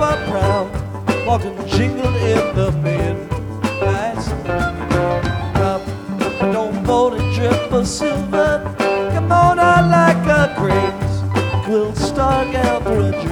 are proud, walked and jingled in the midnight sun. Drop, don't bolt and drip of silver. Come on out like a grace, quilt star gown through a